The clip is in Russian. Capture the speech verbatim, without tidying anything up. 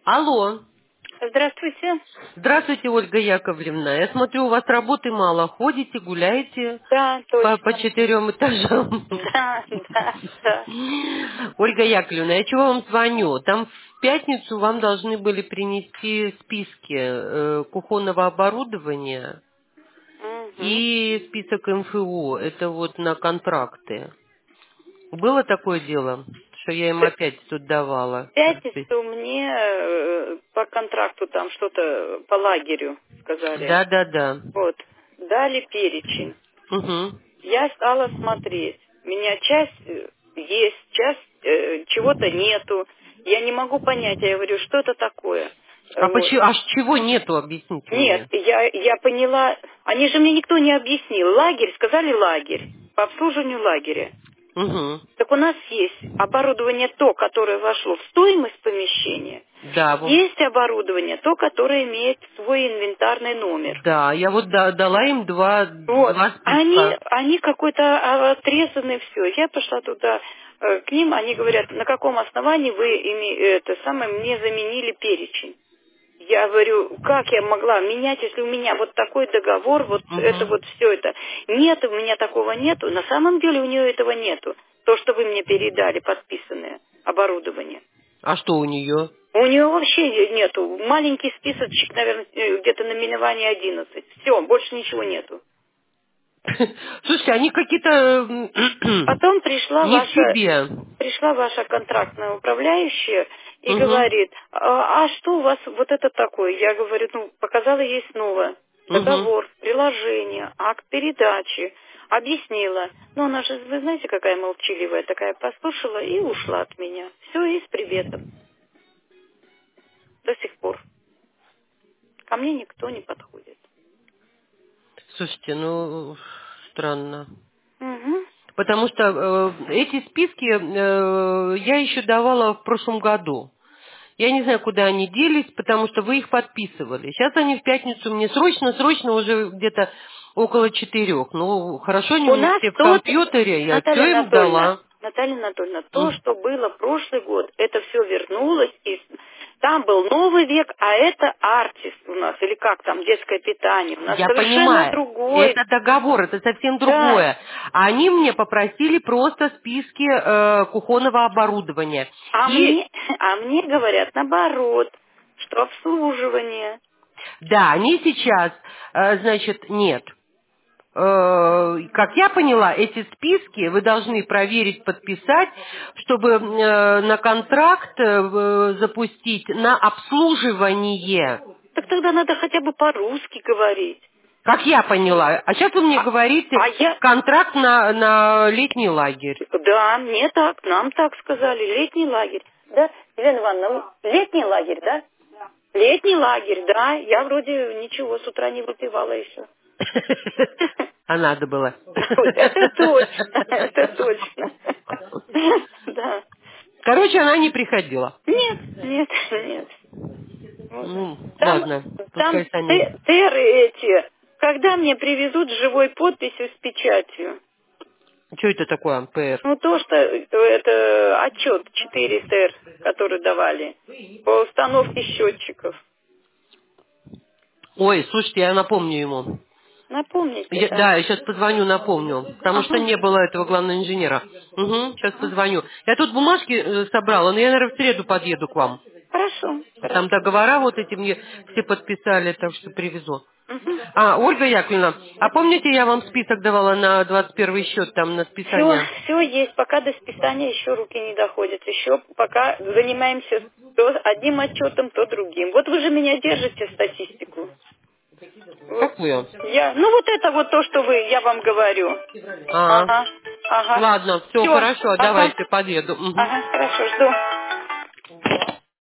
Алло. Здравствуйте. Здравствуйте, Ольга Яковлевна. Я смотрю, у вас работы мало. Ходите, гуляете Да, по, по точно. четырем этажам. Да, да, да. Ольга Яковлевна, я чего вам звоню? Там в пятницу вам должны были принести списки э, кухонного оборудования Угу. и список эм эф о. Это вот на контракты. Было такое дело, что я им опять тут давала? В пятницу мне э, по контракту там что-то по лагерю сказали. Да, да, да. Вот. Дали перечень. Угу. Я стала смотреть. У меня часть э, есть, часть э, чего-то нету. Я не могу понять. Я говорю, что это такое? Э, А Вот. почему, аж чего нету, объясните Нет, мне. я, я поняла. Они же мне никто не объяснил. Лагерь, сказали лагерь. По обслуживанию лагеря. Угу. Так у нас есть оборудование то, которое вошло в стоимость помещения. Да, вот. Есть оборудование то, которое имеет свой инвентарный номер. Да, я вот да- дала им два, Вот. два Они, списка. они какой-то а, отрезаны все. Я пошла туда э, к ним, они говорят, на каком основании вы ими, это самое, мне заменили перечень. Я говорю, как я могла менять, если у меня вот такой договор, вот это Угу. вот все это. Нет, у меня такого нету. На самом деле у нее этого нету. То, что вы мне передали, подписанное оборудование. А что у нее? У нее вообще нету. Маленький списочек, наверное, где-то наименование одиннадцать. Все, больше ничего нету. Слушайте, они какие-то м, Потом пришла не в ваша, себе. пришла ваша контрактная управляющая и Угу. говорит, а, а что у вас вот это такое? Я говорю, ну, показала ей снова Угу. договор, приложение, акт передачи, объяснила. Но она же, вы знаете, какая молчаливая такая, послушала и ушла от меня. Все, и с приветом. До сих пор. Ко мне никто не подходит. Слушайте, ну, странно. Угу. Потому что э, эти списки э, я еще давала в прошлом году. Я не знаю, куда они делись, потому что вы их подписывали. Сейчас они в пятницу мне срочно-срочно уже где-то около четырех. Ну, хорошо, они У у них нас все в тот, компьютере, я Наталья все им Анатольевна, дала. Наталья Анатольевна, то, М. что было прошлый год, это все вернулось, и там был новый век, а это артист у нас, или как там, детское питание, у нас Я совершенно понимаю, другой. это договор, это совсем Да, другое. А они мне попросили просто списки э, кухонного оборудования. а И мне, а мне говорят наоборот, что обслуживание. да, они сейчас, э, значит, нет. Э, как я поняла, эти списки вы должны проверить, подписать, чтобы э, на контракт э, запустить на обслуживание. Так тогда надо хотя бы по-русски говорить. Как я поняла. А сейчас вы мне А, говорите а я, контракт на, на летний лагерь. да, мне так, нам так сказали, летний лагерь. Да, Елена Ивановна, летний лагерь, да? Летний лагерь, да. Я вроде ничего с утра не выпивала еще. А надо было. Это точно, это точно. Да. Короче, она не приходила. Нет, нет, нет. Вот. Ну, Там, ладно, там пускай сами. те- теры эти, когда мне привезут с живой подписью с печатью? Что это такое, ПР? Ну, то, что э, это отчет четыре тер, который давали по установке счетчиков. Ой, слушайте, я напомню ему. Напомните, Я- да. да, я сейчас позвоню, напомню. Потому что Ага, не было этого главного инженера. Угу, сейчас ага. позвоню. Я тут бумажки э, собрала, но я, наверное, в среду подъеду к вам. Хорошо, Там хорошо. договора вот эти мне все подписали, так что привезу. Угу. А, Ольга Яковлевна, а помните, я вам список давала на двадцать первый счет, там, на Все, списание? все есть. Пока до списания еще руки не доходят. Еще пока занимаемся то одним отчетом, то другим. Вот вы же меня держите в статистику. Вот. Какую? Я, ну вот это вот то, что вы, я вам говорю. А, Ага, ага. ладно, все, Все, хорошо, ага, давайте, подъеду. Мгм. ага, хорошо, жду.